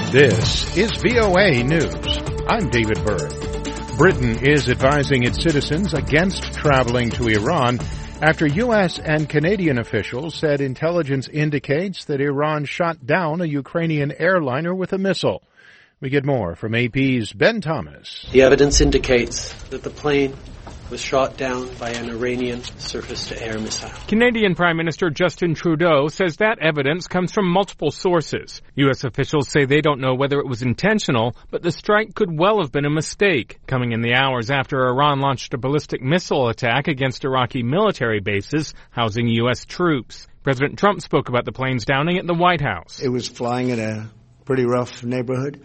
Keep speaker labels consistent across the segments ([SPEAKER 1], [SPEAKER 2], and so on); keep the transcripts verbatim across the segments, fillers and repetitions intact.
[SPEAKER 1] This is V O A News. I'm David Byrd. Britain is advising its citizens against traveling to Iran after U S and Canadian officials said intelligence indicates that Iran shot down a Ukrainian airliner with a missile. We get more from A P's Ben Thomas.
[SPEAKER 2] The evidence indicates that the plane was shot down by an Iranian surface-to-air missile.
[SPEAKER 3] Canadian Prime Minister Justin Trudeau says that evidence comes from multiple sources. U S officials say they don't know whether it was intentional, but the strike could well have been a mistake, coming in the hours after Iran launched a ballistic missile attack against Iraqi military bases housing U S troops. President Trump spoke about the plane's downing at the White House.
[SPEAKER 4] It was flying in a pretty rough neighborhood,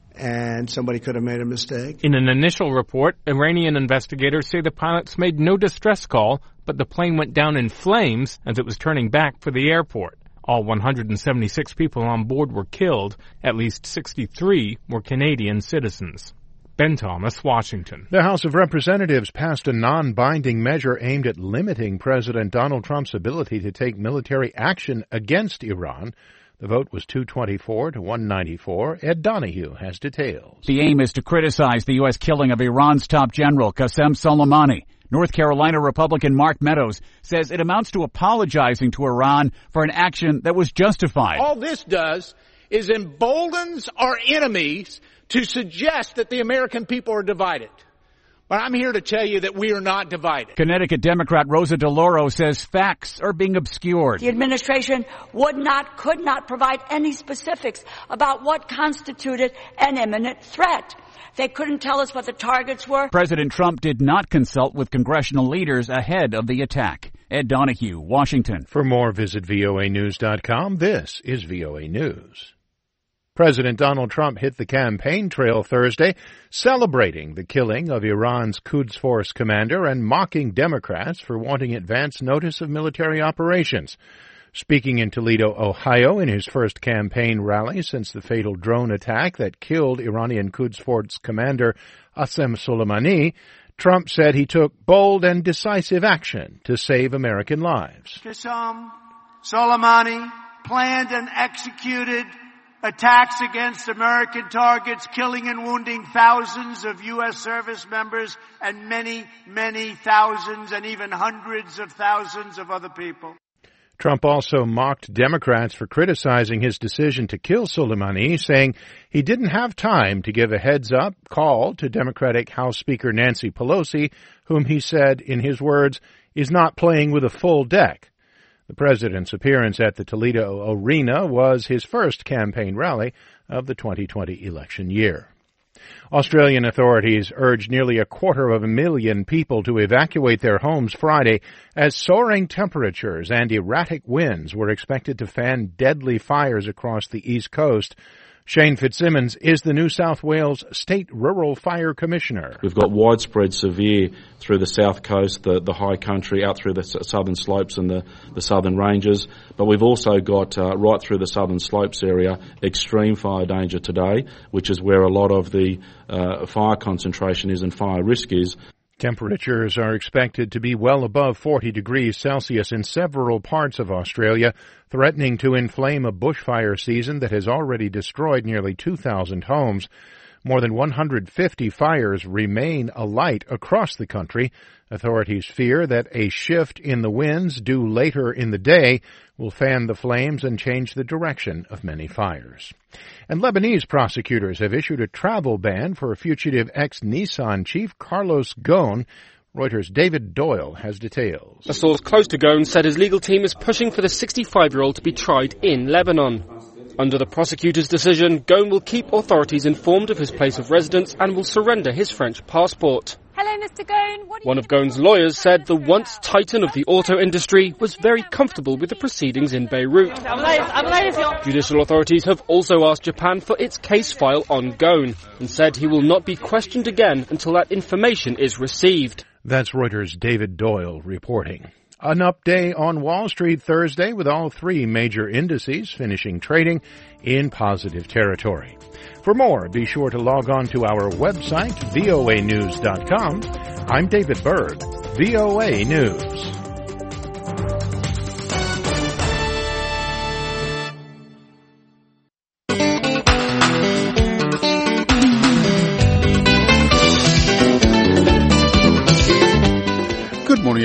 [SPEAKER 4] and somebody could have made a mistake.
[SPEAKER 3] In an initial report, Iranian investigators say the pilots made no distress call, but the plane went down in flames as it was turning back for the airport. All one hundred seventy-six people on board were killed. At least sixty-three were Canadian citizens. Ben Thomas, Washington.
[SPEAKER 1] The House of Representatives passed a non-binding measure aimed at limiting President Donald Trump's ability to take military action against Iran. The vote was two twenty-four to one ninety-four. Ed Donahue has details.
[SPEAKER 5] The aim is to criticize the U S killing of Iran's top general, Qasem Soleimani. North Carolina Republican Mark Meadows says it amounts to apologizing to Iran for an action that was justified.
[SPEAKER 6] All this does is emboldens our enemies to suggest that the American people are divided. But I'm here to tell you that we are not divided.
[SPEAKER 5] Connecticut Democrat Rosa DeLauro says facts are being obscured.
[SPEAKER 7] The administration would not, could not provide any specifics about what constituted an imminent threat. They couldn't tell us what the targets were.
[SPEAKER 5] President Trump did not consult with congressional leaders ahead of the attack. Ed Donahue, Washington.
[SPEAKER 1] For more, visit V O A news dot com. This is V O A News. President Donald Trump hit the campaign trail Thursday, celebrating the killing of Iran's Quds Force commander and mocking Democrats for wanting advance notice of military operations. Speaking in Toledo, Ohio, in his first campaign rally since the fatal drone attack that killed Iranian Quds Force commander Qasem Soleimani, Trump said he took bold and decisive action to save American lives.
[SPEAKER 8] Qasem Soleimani planned and executed attacks against American targets, killing and wounding thousands of U S service members and many, many thousands and even hundreds of thousands of other people.
[SPEAKER 1] Trump also mocked Democrats for criticizing his decision to kill Soleimani, saying he didn't have time to give a heads-up call to Democratic House Speaker Nancy Pelosi, whom he said, in his words, is not playing with a full deck. The president's appearance at the Toledo Arena was his first campaign rally of the twenty twenty election year. Australian authorities urged nearly a quarter of a million people to evacuate their homes Friday as soaring temperatures and erratic winds were expected to fan deadly fires across the East Coast. Shane Fitzsimmons is the New South Wales State Rural Fire Commissioner.
[SPEAKER 9] We've got widespread severe through the south coast, the, the high country, out through the southern slopes and the, the southern ranges. But we've also got uh, right through the southern slopes area extreme fire danger today, which is where a lot of the uh, fire concentration is and fire risk is.
[SPEAKER 1] Temperatures are expected to be well above forty degrees Celsius in several parts of Australia, threatening to inflame a bushfire season that has already destroyed nearly two thousand homes. More than one hundred fifty fires remain alight across the country. Authorities fear that a shift in the winds due later in the day will fan the flames and change the direction of many fires. And Lebanese prosecutors have issued a travel ban for fugitive ex-Nissan chief Carlos Ghosn. Reuters' David Doyle has details.
[SPEAKER 10] A source close to Ghosn said his legal team is pushing for the sixty-five-year-old to be tried in Lebanon. Under the prosecutor's decision, Ghosn will keep authorities informed of his place of residence and will surrender his French passport.
[SPEAKER 11] Hello, Mister Ghosn. What
[SPEAKER 10] One of Ghosn's lawyers said the once titan of the auto industry was very comfortable with the proceedings in Beirut. Judicial authorities have also asked Japan for its case file on Ghosn and said he will not be questioned again until that information is received.
[SPEAKER 1] That's Reuters' David Doyle reporting. An up day on Wall Street Thursday with all three major indices finishing trading in positive territory. For more, be sure to log on to our website, V O A news dot com. I'm David Byrd, V O A News.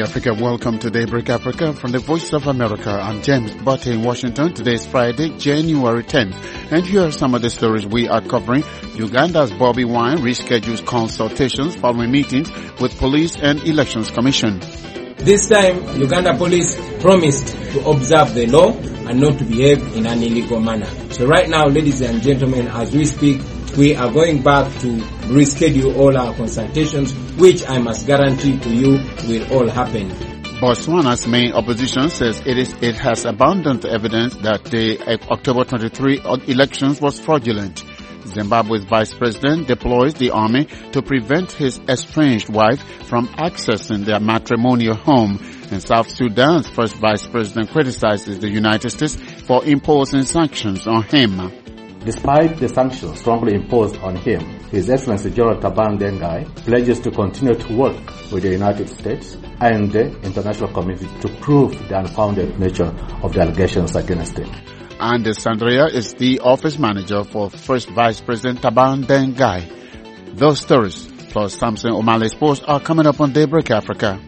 [SPEAKER 11] Africa. Welcome to Daybreak Africa from the Voice of America. I'm James Butte in Washington. Today is Friday, January tenth. And here are some of the stories we are covering. Uganda's Bobi Wine reschedules consultations following meetings with police and elections commission.
[SPEAKER 12] This time, Uganda police promised to observe the law and not to behave in an illegal manner. So right now, ladies and gentlemen, as we speak, we are going back to reschedule all our consultations, which I must guarantee to you will all happen.
[SPEAKER 11] Botswana's main opposition says it is it has abundant evidence that the October twenty-third elections was fraudulent. Zimbabwe's vice president deploys the army to prevent his estranged wife from accessing their matrimonial home. And South Sudan's first vice president criticizes the United States for imposing sanctions on him.
[SPEAKER 13] Despite the sanctions strongly imposed on him, His Excellency General Taban Dengai pledges to continue to work with the United States and the international community to prove the unfounded nature of the allegations against him.
[SPEAKER 11] And Sandria is the office manager for First Vice President Taban Dengai. Those stories, plus Samson O'Malley's post, are coming up on Daybreak Africa.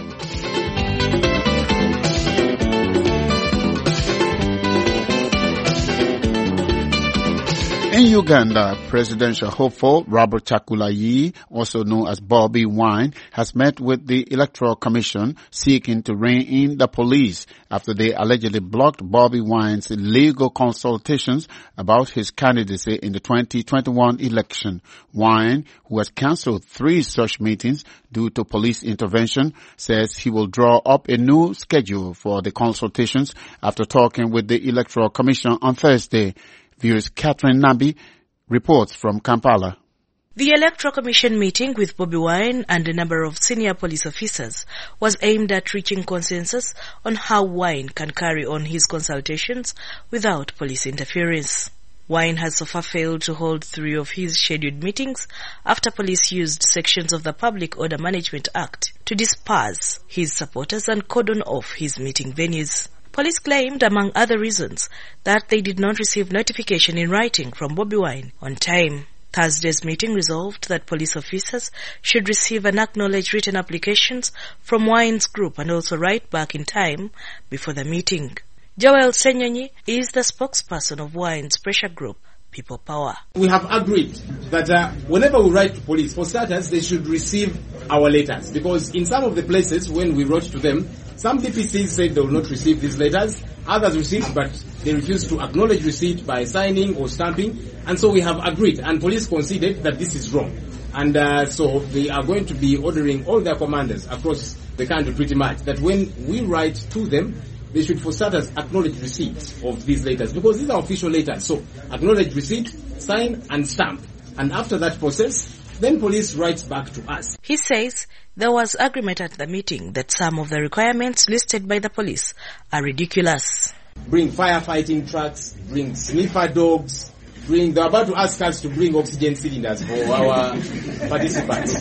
[SPEAKER 11] In Uganda, presidential hopeful Robert Chagulanyi, also known as Bobi Wine, has met with the Electoral Commission seeking to rein in the police after they allegedly blocked Bobi Wine's legal consultations about his candidacy in the twenty twenty-one election. Wine, who has cancelled three such meetings due to police intervention, says he will draw up a new schedule for the consultations after talking with the Electoral Commission on Thursday. Viewers Catherine Nambi reports from Kampala.
[SPEAKER 14] The Electoral Commission meeting with Bobi Wine and a number of senior police officers was aimed at reaching consensus on how Wine can carry on his consultations without police interference. Wine has so far failed to hold three of his scheduled meetings after police used sections of the Public Order Management Act to disperse his supporters and cordon off his meeting venues. Police claimed, among other reasons, that they did not receive notification in writing from Bobi Wine on time. Thursday's meeting resolved that police officers should receive and acknowledge written applications from Wine's group and also write back in time before the meeting. Joel Senyonyi is the spokesperson of Wine's pressure group, People Power.
[SPEAKER 15] We have agreed that uh, whenever we write to police, for starters, they should receive our letters. Because in some of the places, when we wrote to them, some D P Cs said they will not receive these letters. Others received, but they refused to acknowledge receipt by signing or stamping. And so we have agreed, and police conceded that this is wrong. And uh, so they are going to be ordering all their commanders across the country pretty much that when we write to them, they should for starters acknowledge receipt of these letters, because these are official letters. So acknowledge receipt, sign and stamp. And after that process, then police writes back to us.
[SPEAKER 14] He says there was agreement at the meeting that some of the requirements listed by the police are ridiculous.
[SPEAKER 15] Bring firefighting trucks, bring sniffer dogs, bring, they're about to ask us to bring oxygen cylinders for our participants.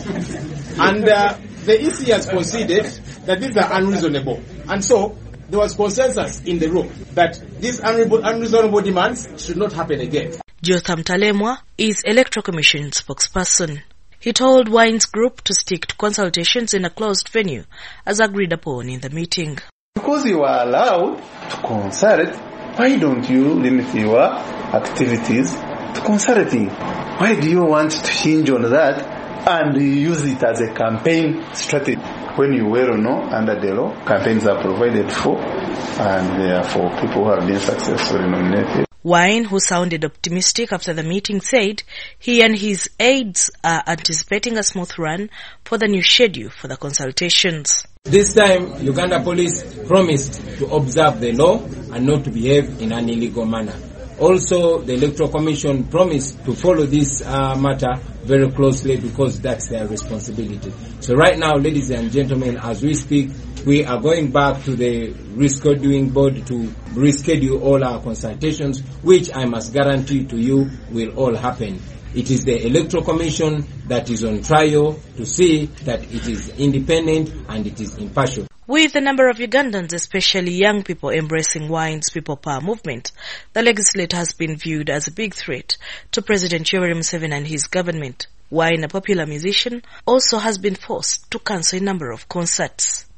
[SPEAKER 15] And uh, the E C has conceded that these are unreasonable. And so there was consensus in the room that these unreasonable demands should not happen again.
[SPEAKER 14] Jotham Talemwa is Electoral Commission spokesperson. He told Wine's group to stick to consultations in a closed venue as agreed upon in the meeting.
[SPEAKER 16] Because you are allowed to consult, why don't you limit your activities to consulting? Why do you want to hinge on that and use it as a campaign strategy? When you well know under the law, campaigns are provided for, and they are for people who have been successfully nominated.
[SPEAKER 14] Wine, who sounded optimistic after the meeting, said he and his aides are anticipating a smooth run for the new schedule for the consultations.
[SPEAKER 12] This time, Uganda police promised to observe the law and not to behave in an illegal manner. Also, the Electoral Commission promised to follow this uh, matter very closely because that's their responsibility. So right now, ladies and gentlemen, as we speak, we are going back to the rescheduling board to reschedule all our consultations, which I must guarantee to you will all happen. It is the Electoral Commission that is on trial to see that it is independent and it is impartial.
[SPEAKER 14] With a number of Ugandans, especially young people, embracing Wine's People Power movement, the legislature has been viewed as a big threat to President Yoweri Museveni and his government. Wine, a popular musician, also has been forced to cancel a number of concerts.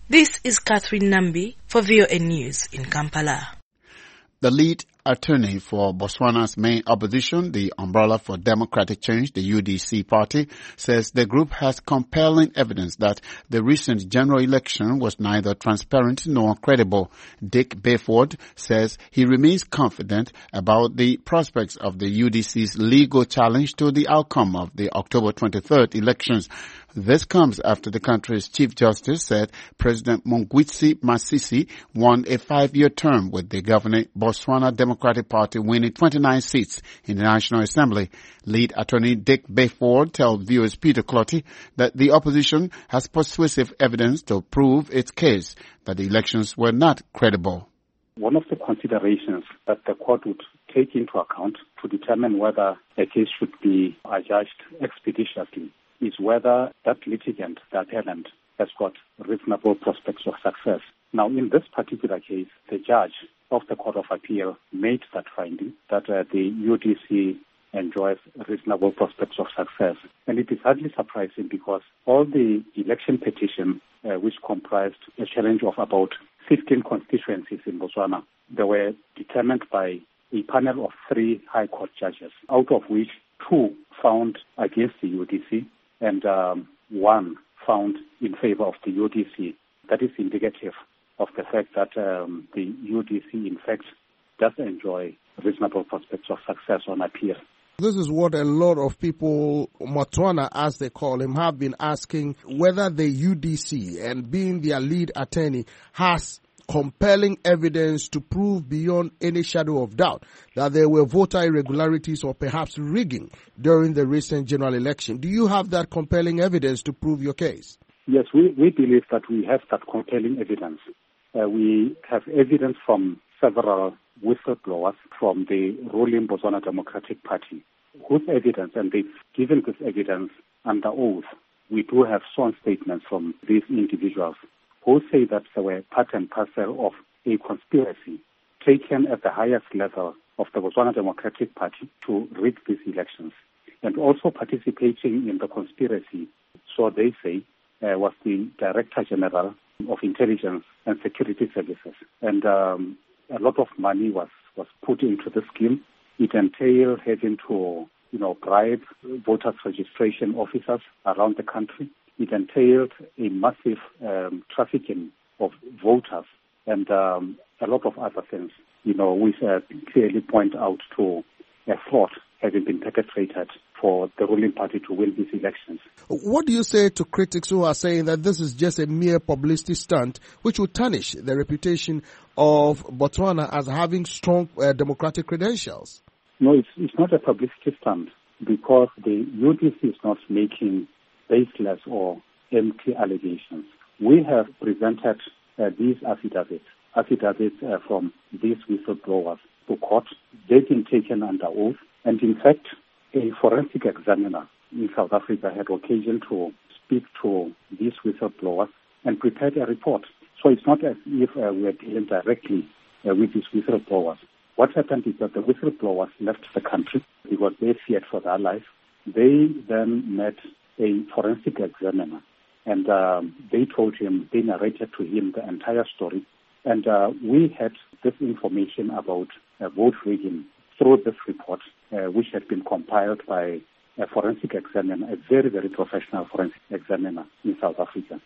[SPEAKER 14] This is Catherine Nambi for V O N News in Kampala.
[SPEAKER 11] The lead attorney for Botswana's main opposition, the Umbrella for Democratic Change, the U D C party, says the group has compelling evidence that the recent general election was neither transparent nor credible. Dick Bayford says he remains confident about the prospects of the U D C's legal challenge to the outcome of the October twenty-third elections. This comes after the country's Chief Justice said President Mongwitsi Masisi won a five-year term with the governing Botswana Democratic Party winning twenty-nine seats in the National Assembly. Lead attorney Dick Bayford tells viewers Peter Clotty that the opposition has persuasive evidence to prove its case that the elections were not credible.
[SPEAKER 17] One of the considerations that the court would take into account to determine whether a case should be adjudged expeditiously is whether that litigant, the appellant, has got reasonable prospects of success. Now, in this particular case, the judge of the Court of Appeal made that finding that uh, the U D C enjoys reasonable prospects of success. And it is hardly surprising because all the election petition, uh, which comprised a challenge of about fifteen constituencies in Botswana, they were determined by a panel of three High Court judges, out of which two found against the U D C and um, one found in favor of the U D C. That is indicative of the fact that um, the U D C, in fact, does enjoy reasonable prospects of success on appeal.
[SPEAKER 18] This is what a lot of people, Matwana as they call him, have been asking, whether the U D C, and being their lead attorney, has compelling evidence to prove beyond any shadow of doubt that there were voter irregularities or perhaps rigging during the recent general election. Do you have that compelling evidence to prove your case?
[SPEAKER 17] Yes, we, we believe that we have that compelling evidence. Uh, we have evidence from several whistleblowers from the ruling Botswana Democratic Party, whose evidence, and they've given this evidence under oath. We do have sworn statements from these individuals who say that they were part and parcel of a conspiracy taken at the highest level of the Botswana Democratic Party to rig these elections. And also participating in the conspiracy, so they say, uh, was the Director General of Intelligence and Security Services. And um, a lot of money was, was put into the scheme. It entailed having to, you know, bribe voters registration officers around the country. It entailed a massive um, trafficking of voters and um, a lot of other things, you know, which uh, clearly point out to a fraud having been perpetrated for the ruling party to win these elections.
[SPEAKER 18] What do you say to critics who are saying that this is just a mere publicity stunt which will tarnish the reputation of Botswana as having strong uh, democratic credentials?
[SPEAKER 17] No, it's, it's not a publicity stunt because the U D C is not making baseless or empty allegations. We have presented uh, these affidavits, affidavits uh, from these whistleblowers to court. They've been taken under oath, and in fact, a forensic examiner in South Africa had occasion to speak to these whistleblowers and prepared a report. So it's not as if uh, we are dealing directly uh, with these whistleblowers. What happened is that the whistleblowers left the country because they feared for their life. They then met a forensic examiner, and um, they told him, they narrated to him the entire story. And uh, we had this information about uh, vote rigging through this report, uh, which had been compiled by a forensic examiner, a very, very professional forensic examiner in South Africa.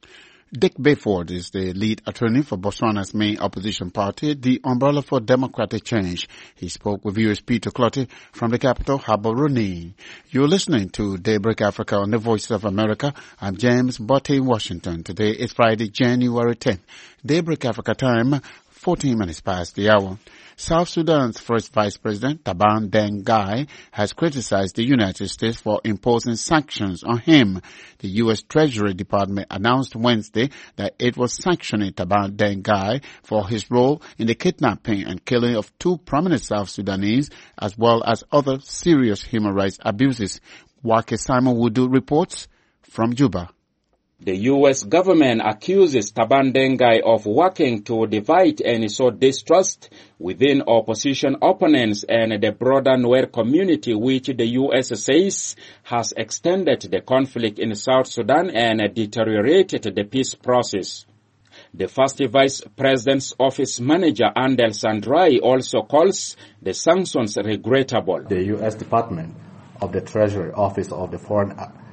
[SPEAKER 11] Dick Bayford is the lead attorney for Botswana's main opposition party, the Umbrella for Democratic Change. He spoke with viewers Peter Clotty from the capital, Gaborone. You're listening to Daybreak Africa on the Voice of America. I'm James Botte in Washington. Today is Friday, January tenth. Daybreak Africa time, fourteen minutes past the hour. South Sudan's first Vice President, Taban Deng Gai, has criticized the United States for imposing sanctions on him. The U S Treasury Department announced Wednesday that it was sanctioning Taban Deng Gai for his role in the kidnapping and killing of two prominent South Sudanese, as well as other serious human rights abuses. Wake Simon Wudu reports from Juba.
[SPEAKER 19] The U S government accuses Taban Deng Gai of working to divide and sow distrust within opposition opponents and the broader Nuer community, which the U S says has extended the conflict in South Sudan and deteriorated the peace process. The first Vice President's Office Manager, Andel Sandrai, also calls the sanctions regrettable.
[SPEAKER 13] The U S Department of the Treasury Office of the Foreign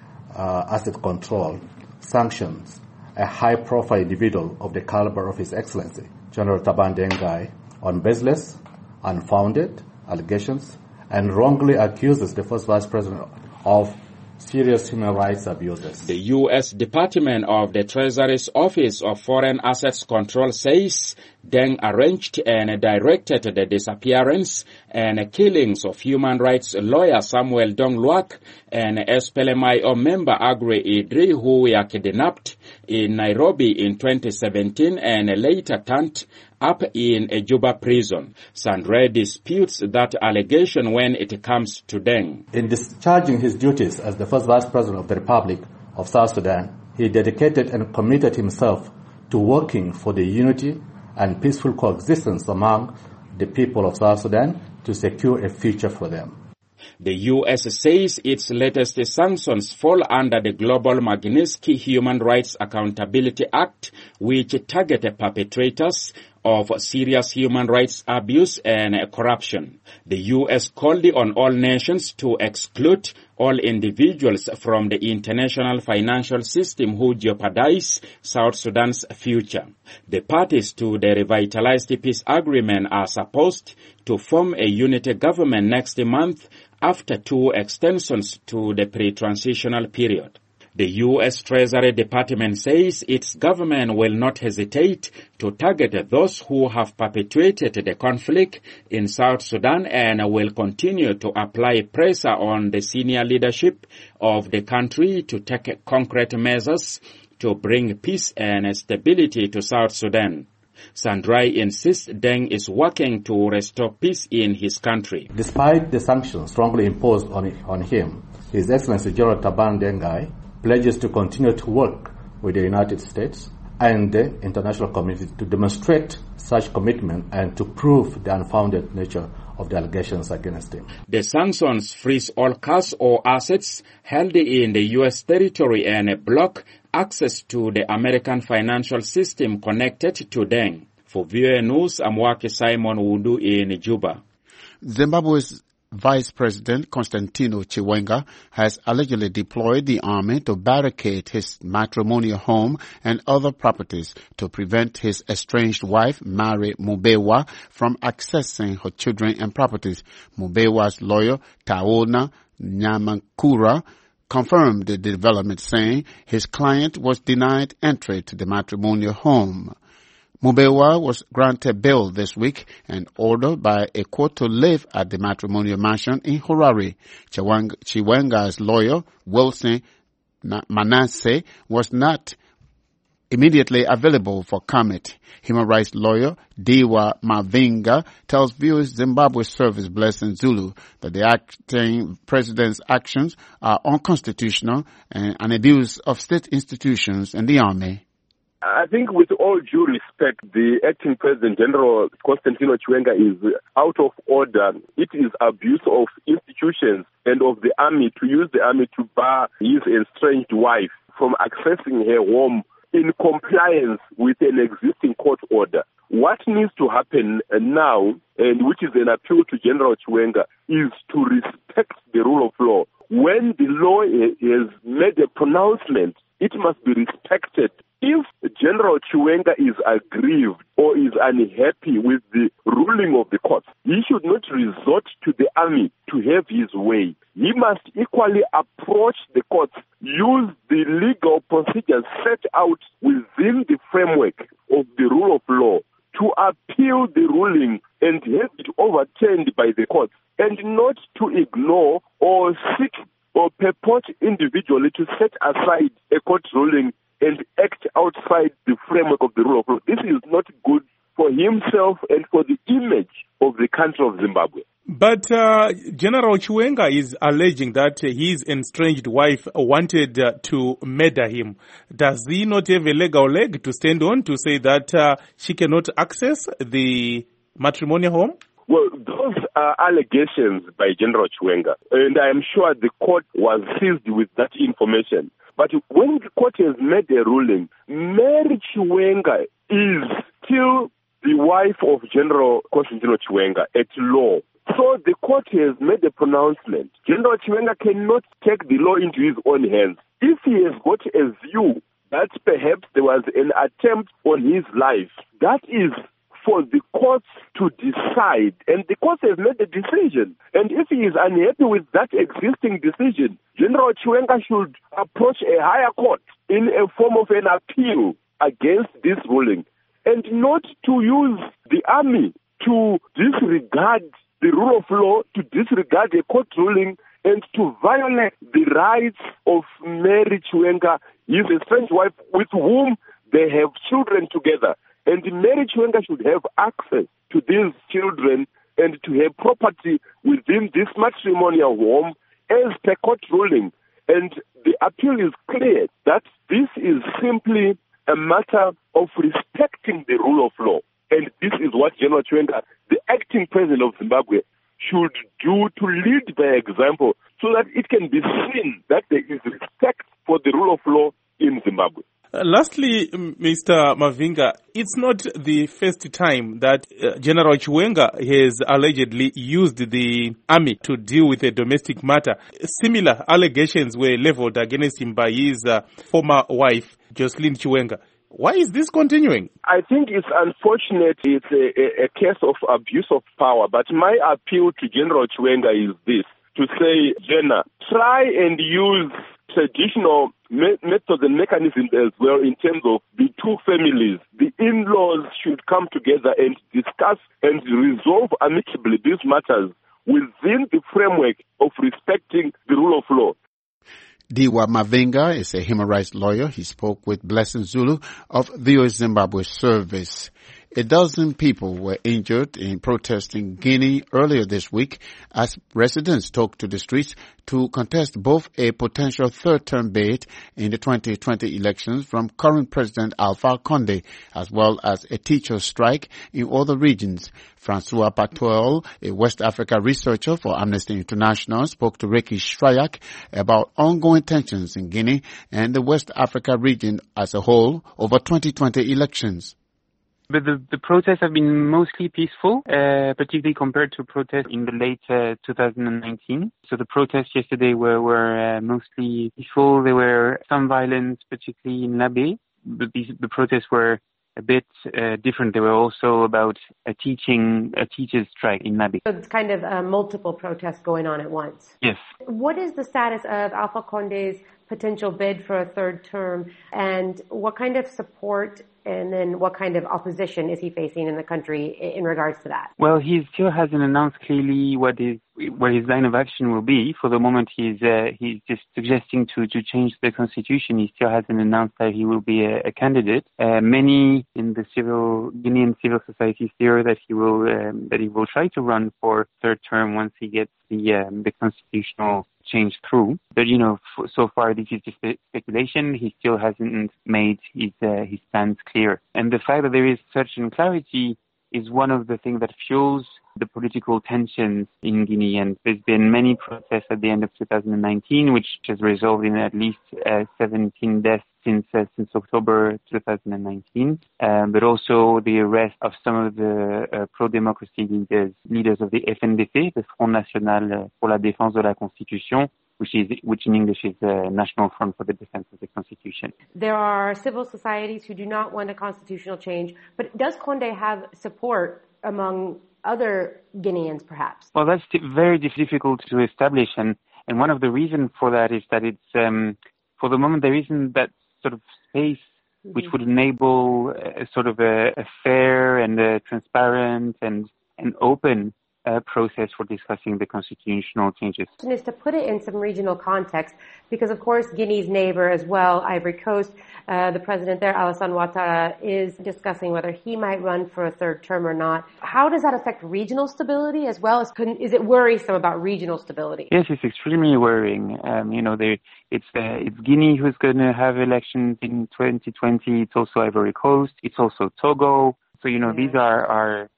[SPEAKER 13] uh, Asset Control sanctions a high-profile individual of the caliber of His Excellency, General Taban Dengai, on baseless, unfounded allegations and wrongly accuses the first Vice President of serious human rights abuses.
[SPEAKER 19] The U S Department of the Treasury's Office of Foreign Assets Control says Deng arranged and directed the disappearance and killings of human rights lawyer Samuel Dong Luak and S P L M I O member Aggrey Idri, who were kidnapped in Nairobi in twenty seventeen and later turned up in a Juba prison. Sandrai disputes that allegation when it comes to Deng.
[SPEAKER 13] In discharging his duties as the first Vice President of the Republic of South Sudan, he dedicated and committed himself to working for the unity and peaceful coexistence among the people of South Sudan to secure a future for them.
[SPEAKER 19] The U S says its latest sanctions fall under the Global Magnitsky Human Rights Accountability Act, which target perpetrators of serious human rights abuse and corruption. The U S called on all nations to exclude all individuals from the international financial system who jeopardize South Sudan's future. The parties to the revitalized peace agreement are supposed to form a unity government next month after two extensions to the pre-transitional period. The U S Treasury Department says its government will not hesitate to target those who have perpetuated the conflict in South Sudan and will continue to apply pressure on the senior leadership of the country to take concrete measures to bring peace and stability to South Sudan. Sandrai insists Deng is working to restore peace in his country.
[SPEAKER 13] Despite the sanctions strongly imposed on, on him, His Excellency General Taban Dengai pledges to continue to work with the United States and the international community to demonstrate such commitment and to prove the unfounded nature of the allegations against him.
[SPEAKER 19] The sanctions freeze all cash or assets held in the U S territory and block access to the American financial system connected to Deng. For V O A News, I'm Waki Simon Wudu in Juba.
[SPEAKER 11] Zimbabwe's Vice President Constantino Chiwenga has allegedly deployed the army to barricade his matrimonial home and other properties to prevent his estranged wife, Mary Mubewa, from accessing her children and properties. Mubewa's lawyer, Taona Nyamankura, confirmed the development, saying his client was denied entry to the matrimonial home. Mubewa was granted bail this week and ordered by a court to live at the matrimonial mansion in Harare. Chiwenga's lawyer, Wilson Manasseh, was not immediately available for comment. Human rights lawyer Diwa Mavinga tells viewers Zimbabwe Service Blessing Zulu that the acting president's actions are unconstitutional and an abuse of state institutions and the army.
[SPEAKER 20] I think with all due respect, the acting President General Constantino Chiwenga is out of order. It is abuse of institutions and of the army to use the army to bar his estranged wife from accessing her home in compliance with an existing court order. What needs to happen now, and which is an appeal to General Chiwenga, is to respect the rule of law. When the law has made a pronouncement, it must be respected. If General Chiwenga is aggrieved or is unhappy with the ruling of the court, he should not resort to the army to have his way. He must equally approach the courts, use the legal procedures set out within the framework of the rule of law to appeal the ruling and have it overturned by the courts, and not to ignore or seek or purport individually to set aside a court ruling and act outside the framework of the rule of law. This is not good for himself and for the image of the country of Zimbabwe.
[SPEAKER 21] But uh, General Chiwenga is alleging that his estranged wife wanted uh, to murder him. Does he not have a legal leg to stand on to say that uh, she cannot access the matrimonial home?
[SPEAKER 20] Well, those are allegations by General Chiwenga, and I am sure the court was seized with that information. But when the court has made a ruling, Mary Chiwenga is still the wife of General Constantino Chiwenga at law. So the court has made a pronouncement. General Chiwenga cannot take the law into his own hands. If he has got a view that perhaps there was an attempt on his life, that is for the courts to decide, and the court has made a decision. And if he is unhappy with that existing decision, General Chiwenga should approach a higher court in a form of an appeal against this ruling, and not to use the army to disregard the rule of law, to disregard a court ruling, and to violate the rights of Mary Chiwenga. He is a strange wife with whom they have children together. And Mary Chiwenga should have access to these children and to her property within this matrimonial home as per court ruling. And the appeal is clear that this is simply a matter of respecting the rule of law. And this is what General Chiwenga, the acting president of Zimbabwe, should do to lead by example so that it can be seen that there is respect for the rule of law in Zimbabwe.
[SPEAKER 21] Uh, lastly, Mister Mavinga, it's not the first time that uh, General Chiwenga has allegedly used the army to deal with a domestic matter. Similar allegations were leveled against him by his uh, former wife, Jocelyn Chiwenga. Why is this continuing?
[SPEAKER 20] I think it's unfortunate. It's a, a, a case of abuse of power. But my appeal to General Chiwenga is this, to say, Jenna, try and use traditional me- methods and mechanisms as well in terms of the two families. The in-laws should come together and discuss and resolve amicably these matters within the framework of respecting the rule of law.
[SPEAKER 11] Diwa Mavinga is a human rights lawyer. He spoke with Blessing Zulu of the U S Zimbabwe Service. A dozen people were injured in protests in Guinea earlier this week as residents took to the streets to contest both a potential third-term bid in the twenty twenty elections from current President Alpha Conde, as well as a teachers' strike in other regions. Francois Patuel, a West Africa researcher for Amnesty International, spoke to Ricky Shrayak about ongoing tensions in Guinea and the West Africa region as a whole over twenty twenty elections.
[SPEAKER 2] But the, the protests have been mostly peaceful, uh, particularly compared to protests in the late uh, two thousand nineteen. So the protests yesterday were, were uh, mostly peaceful. There were some violence, particularly in Labé. But these, the protests were a bit uh, different. They were also about a teaching, a teacher's strike in Labé.
[SPEAKER 22] So it's kind of uh, multiple protests going on at once.
[SPEAKER 2] Yes.
[SPEAKER 22] What is the status of Alpha Conde's potential bid for a third term, and what kind of support and then what kind of opposition is he facing in the country in regards to that?
[SPEAKER 2] Well, he still hasn't announced clearly what his what his line of action will be. For the moment, he's uh, he's just suggesting to, to change the constitution. He still hasn't announced that he will be a, a candidate. Uh, many in the civil Guinean civil society fear that he will um, that he will try to run for third term once he gets the um, the constitutional change through. But, you know, f- so far this is just speculation. He still hasn't made his uh, his plans clear. And the fact that there is such unclarity is one of the things that fuels the political tensions in Guinea. And there's been many protests at the end of two thousand nineteen, which has resulted in at least uh, seventeen deaths since uh, since October two thousand nineteen, um, but also the arrest of some of the uh, pro-democracy leaders, leaders of the F N D C, the Front National pour la Défense de la Constitution, which is which in English is the National Front for the Defense of the Constitution.
[SPEAKER 22] There are civil societies who do not want a constitutional change, but does Conde have support among other Guineans, perhaps?
[SPEAKER 2] Well, that's t- very difficult to establish, and, and one of the reasons for that is that it's, um, for the moment, there isn't that sort of space mm-hmm. which would enable a, sort of a, a fair and a transparent and, and open Uh, process for discussing the constitutional changes.
[SPEAKER 22] Is to put it in some regional context, because of course Guinea's neighbor as well, Ivory Coast, uh, the president there, Alassane Ouattara, is discussing whether he might run for a third term or not. How does that affect regional stability as well? As is it worrisome about regional stability?
[SPEAKER 2] Yes, it's extremely worrying. Um, you know, they, it's uh, it's Guinea who's going to have elections in twenty twenty. It's also Ivory Coast. It's also Togo. So, you know, these are, are quite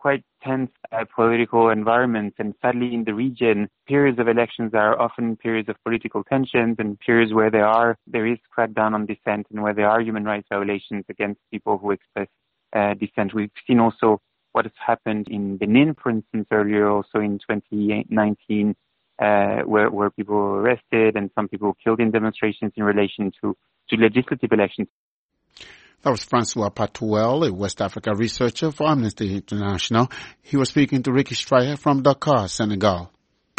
[SPEAKER 2] tense uh, political environments. And sadly, in the region, periods of elections are often periods of political tensions and periods where there are there is crackdown on dissent and where there are human rights violations against people who express uh, dissent. We've seen also what has happened in Benin, for instance, earlier, also in twenty nineteen, uh, where, where people were arrested and some people killed in demonstrations in relation to, to legislative elections.
[SPEAKER 11] That was Francois Patuel, a West Africa researcher for Amnesty International. He was speaking to Ricky Stryer from Dakar, Senegal.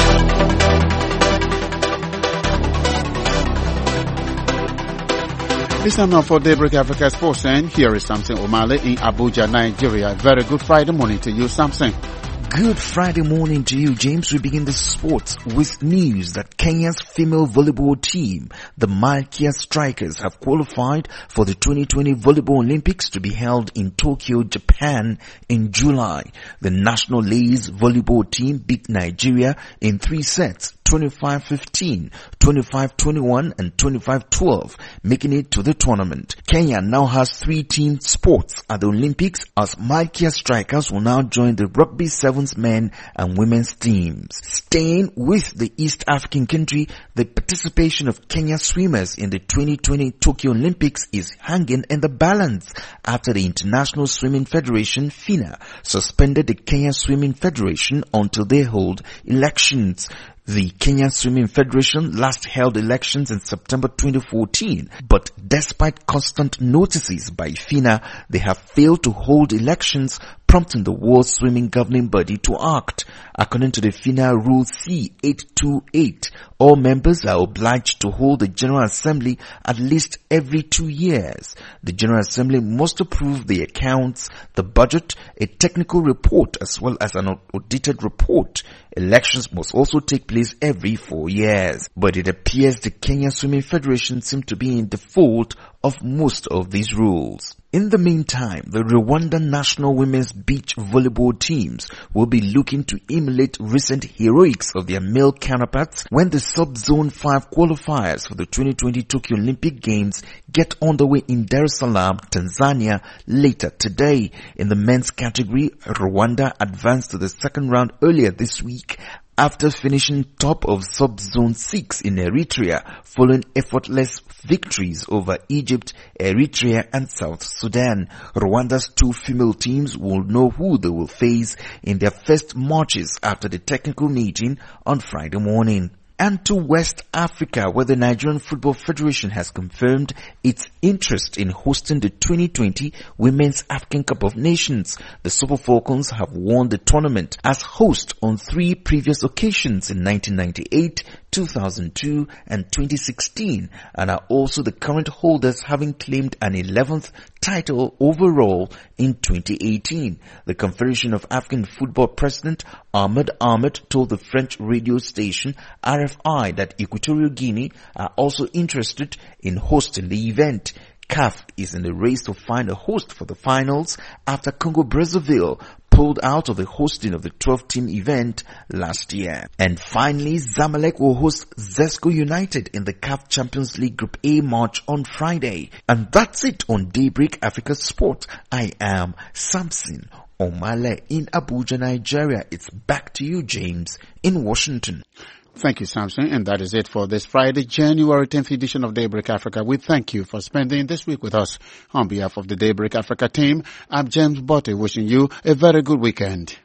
[SPEAKER 11] It's time now for Daybreak Africa Sports, and here is Samson Omale in Abuja, Nigeria. Very good Friday morning to you, Samson.
[SPEAKER 3] Good Friday morning to you, James. We begin the sports with news that Kenya's female volleyball team, the Malkia Strikers, have qualified for the twenty twenty Volleyball Olympics to be held in Tokyo, Japan in July. The national ladies volleyball team beat Nigeria in three sets, twenty-five fifteen, twenty-five twenty-one and twenty-five twelve, making it to the tournament. Kenya now has three team sports at the Olympics, as Malkia Strikers will now join the Rugby Sevens men and women's teams. Staying with the East African country, the participation of Kenya swimmers in the twenty twenty Tokyo Olympics is hanging in the balance after the International Swimming Federation, FINA, suspended the Kenya Swimming Federation until they hold elections. The Kenya Swimming Federation last held elections in September twenty fourteen, but despite constant notices by FINA, they have failed to hold elections, prompting the World Swimming Governing Body to act. According to the FINA Rule C eight twenty-eight, all members are obliged to hold the General Assembly at least every two years. The General Assembly must approve the accounts, the budget, a technical report, as well as an audited report. Elections must also take place every four years. But it appears the Kenya Swimming Federation seems to be in default of most of these rules. In the meantime, the Rwanda national women's beach volleyball teams will be looking to emulate recent heroics of their male counterparts when the sub-zone five qualifiers for the twenty twenty Tokyo Olympic Games get underway in Dar es Salaam, Tanzania later today. In the men's category, Rwanda advanced to the second round earlier this week after finishing top of sub-zone six in Eritrea following effortless victories over Egypt, Eritrea and South Sudan. Rwanda's two female teams will know who they will face in their first matches after the technical meeting on Friday morning. And to West Africa, where the Nigerian Football Federation has confirmed its interest in hosting the twenty twenty Women's African Cup of Nations. The Super Falcons have won the tournament as host on three previous occasions in nineteen ninety-eight, two thousand two and twenty sixteen, and are also the current holders, having claimed an eleventh title overall in twenty eighteen. The Confederation of African Football President Ahmed Ahmed told the French radio station R F I that Equatorial Guinea are also interested in hosting the event. C A F is in the race to find a host for the finals after Congo-Brazzaville pulled out of the hosting of the twelve team event last year. And finally, Zamalek will host Zesco United in the C A F Champions League Group A match on Friday. And that's it on Daybreak Africa Sport. I am Samson Omale in Abuja, Nigeria. It's back to you, James, in Washington.
[SPEAKER 11] Thank you, Samson. And that is it for this Friday, January tenth edition of Daybreak Africa. We thank you for spending this week with us. On behalf of the Daybreak Africa team, I'm James Botte, wishing you a very good weekend.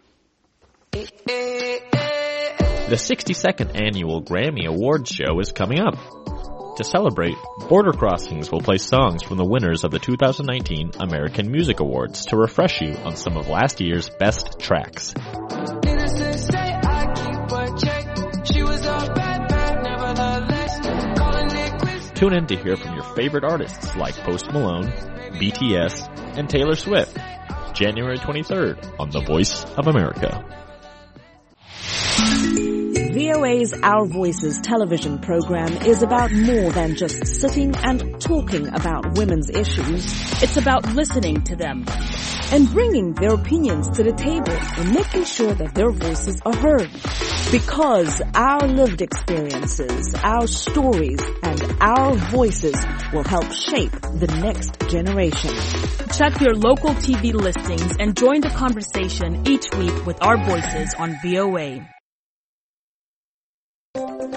[SPEAKER 4] The sixty-second Annual Grammy Awards show is coming up. To celebrate, Border Crossings will play songs from the winners of the two thousand nineteen American Music Awards to refresh you on some of last year's best tracks. Tune in to hear from your favorite artists like Post Malone, B T S, and Taylor Swift, January twenty-third on The Voice of America.
[SPEAKER 23] V O A's Our Voices television program is about more than just sitting and talking about women's issues.
[SPEAKER 24] It's about listening to them
[SPEAKER 23] and bringing their opinions to the table and making sure that their voices are heard. Because our lived experiences, our stories, and our voices will help shape the next generation.
[SPEAKER 24] Check your local T V listings and join the conversation each week with our voices on V O A.